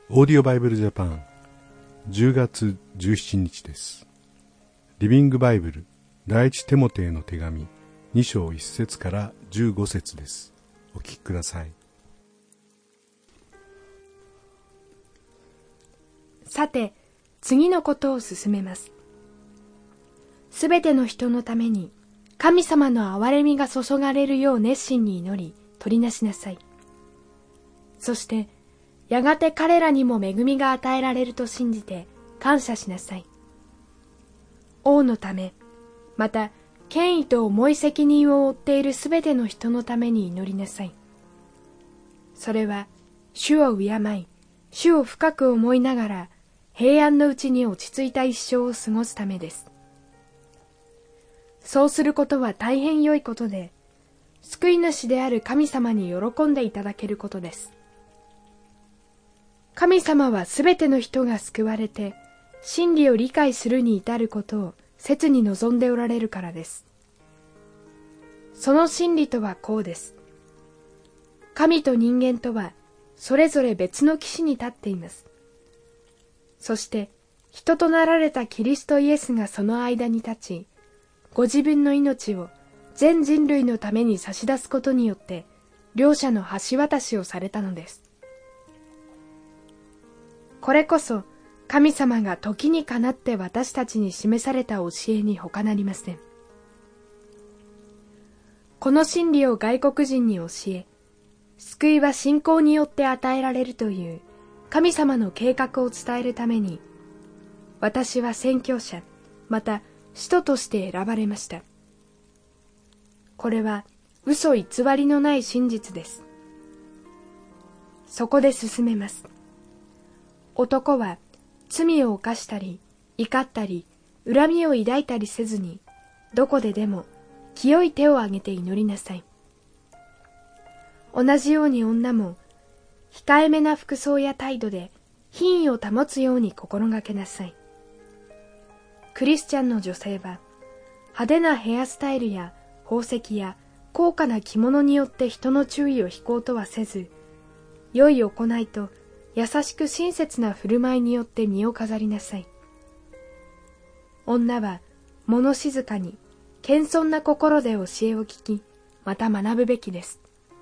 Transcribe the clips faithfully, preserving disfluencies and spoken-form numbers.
オーディオバイブルジャパンじゅうがつじゅうしちにちです。リビングバイブル第一テモテへの手紙に章いち節からじゅうご節です。お聞きください。 さて、次のことを進めます。すべての人のために神様の憐れみが注がれるよう熱心に祈り取りなしなさい。そしてやがて彼らにも恵みが与えられると信じて感謝しなさい。王のため、また権威と重い責任を負っているすべての人のために祈りなさい。それは主を敬い、主を深く思いながら平安のうちに落ち着いた一生を過ごすためです。そうすることは大変良いことで、救い主である神様に喜んでいただけることです。神様はすべての人が救われて、真理を理解するに至ることを切に望んでおられるからです。その真理とはこうです。神と人間とはそれぞれ別の岸に立っています。そして人となられたキリストイエスがその間に立ち、ご自分の命を全人類のために差し出すことによって両者の橋渡しをされたのです。これこそ神様が時にかなって私たちに示された教えに他なりません。この真理を外国人に教え、救いは信仰によって与えられるという神様の計画を伝えるために、私は宣教者、また使徒として選ばれました。これは嘘偽りのない真実です。そこで進めます。男は罪を犯したり、怒ったり、恨みを抱いたりせずに、どこででも清い手を挙げて祈りなさい。同じように女も、控えめな服装や態度で品位を保つように心がけなさい。クリスチャンの女性は、派手なヘアスタイルや宝石や高価な着物によって人の注意を引こうとはせず、良い行いと優しく親切な振る舞いによって身を飾りなさい。女は物静かに謙遜な心で教えを聞き、また学ぶべきです。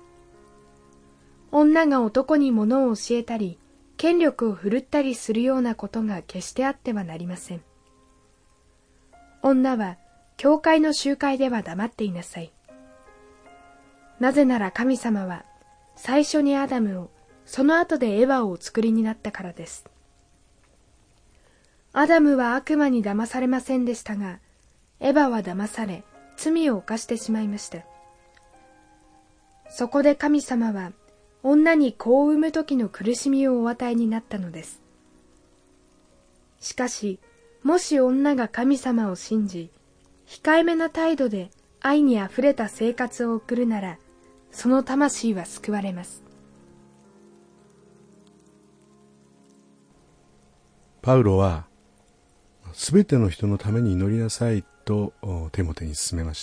女が男に物を教えたり、権力を振るったりするようなことが決してあってはなりません。女は教会の集会では黙っていなさい。なぜなら神様は最初にアダムを、その後でエヴァをお作りになったからです。アダムは悪魔に騙されませんでしたが、エヴァは騙され罪を犯してしまいました。そこで神様は女に子を産む時の苦しみをお与えになったのです。しかし、もし女が神様を信じ、控えめな態度で愛にあふれた生活を送るなら、その魂は救われます。 パウロはすべての人のために祈りなさいとテモテに勧めました。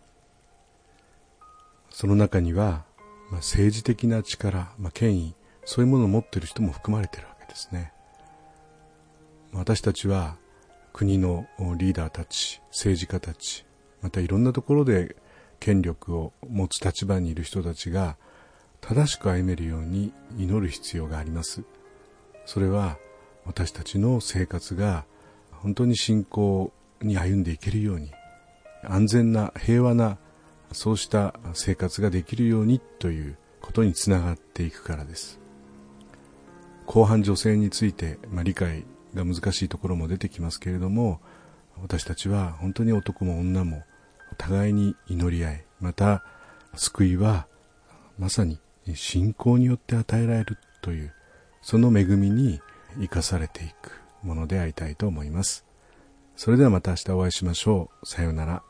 その中には、まあ、政治的な力、まあ、権威、そういうものを持っている人も含まれているわけですね。私たちは国のリーダーたち、政治家たち、またいろんなところで権力を持つ立場にいる人たちが正しく歩めるように祈る必要があります。それは私たちの生活が本当に信仰に歩んでいけるように、安全な平和なそうした生活ができるようにということにつながっていくからです。後半女性について、まあ、理解が難しいところも出てきますけれども、私たちは本当に男も女も互いに祈り合い、また救いはまさに信仰によって与えられるという、その恵みに生かされていくものでありたいと思います。それではまた明日お会いしましょう。さようなら。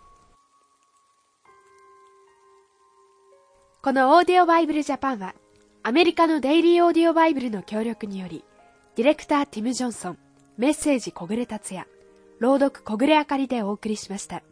このオーディオバイブルジャパンはアメリカのデイリーオーディオバイブルの協力により、ディレクターティム・ジョンソン、メッセージ小暮達也、朗読小暮あかりでお送りしました。